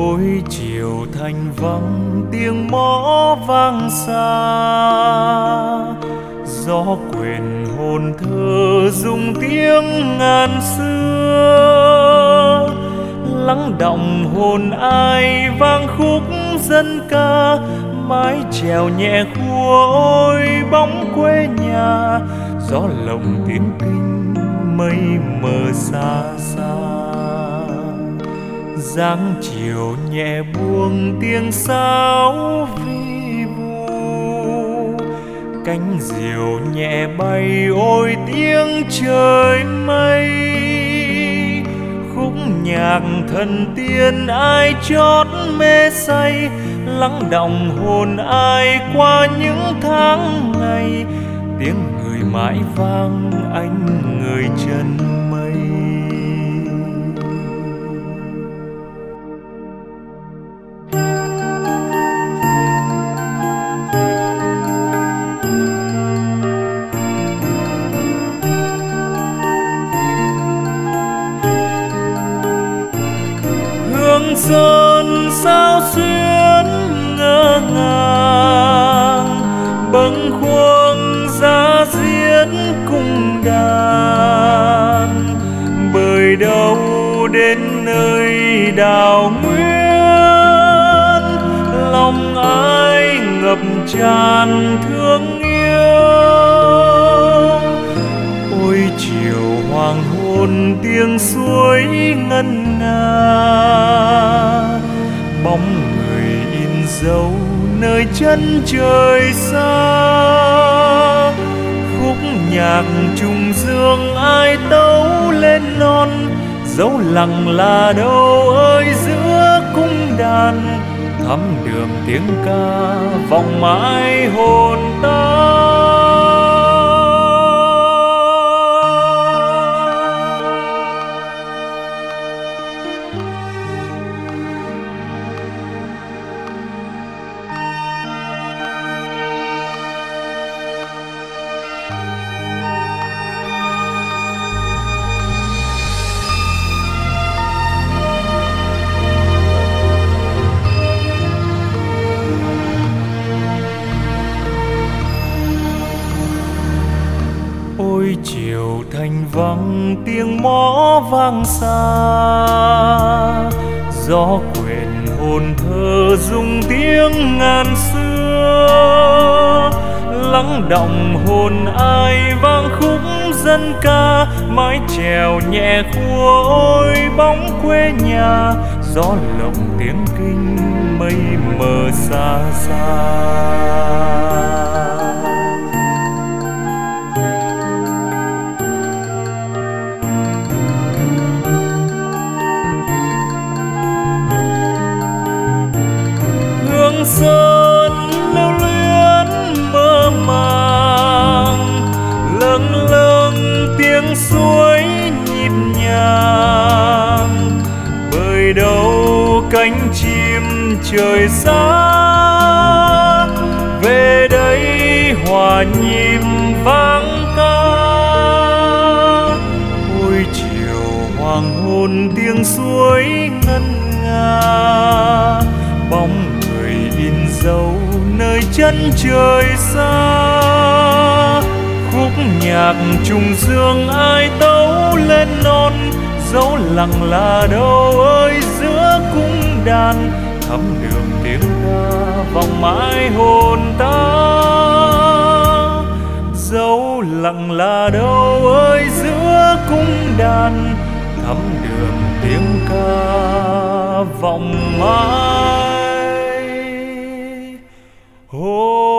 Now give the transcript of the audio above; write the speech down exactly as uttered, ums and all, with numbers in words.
Ôi chiều thành vắng tiếng mõ vang xa, gió quyện hồn thơ dùng tiếng ngàn xưa. Lắng đọng hồn ai vang khúc dân ca, mái chèo nhẹ khua ôi bóng quê nhà. Gió lộng tiếng kinh mây mờ xa xa, dáng chiều nhẹ buông tiếng sáo vi vu. Cánh diều nhẹ bay ôi tiếng trời mây, khúc nhạc thần tiên ai chót mê say. Lắng đọng hồn ai qua những tháng ngày, tiếng người mãi vang anh người chân mây. Hương sơn sao xuyến ngỡ ngàng, bâng khuâng giá diết cung đàn. Bởi đâu đến nơi đào nguyên, lòng ai ngập tràn thương yêu. Ôi chiều hoàng hôn tiếng suối ngân nga, bóng người in dấu nơi chân trời xa. Khúc nhạc trùng dương ai tấu lên non, dấu lặng là đâu ơi giữa cung đàn. Thắm đường tiếng ca vọng mãi hồn ta. Ôi chiều thành vắng tiếng mõ vang xa, gió quyện hồn thơ dùng tiếng ngàn xưa. Lắng đọng hồn ai vang khúc dân ca, mái chèo nhẹ khua ôi bóng quê nhà. Gió lộng tiếng kinh mây mờ xa xa, sơn lưu luyến mơ màng. Lâng lâng tiếng suối nhịp nhàng, bởi đâu cánh chim trời xa. Về đây hòa nhịp vang ca, ôi chiều hoàng hôn tiếng suối ngân nga. Bóng in dấu nơi chân trời xa, khúc nhạc trùng dương ai tấu lên non. Dấu lặng là đâu ơi giữa cung đàn, thắm đường tiếng ca vọng mãi hồn ta. Dấu lặng là đâu ơi giữa cung đàn, thắm đường tiếng ca vọng mãi. Oh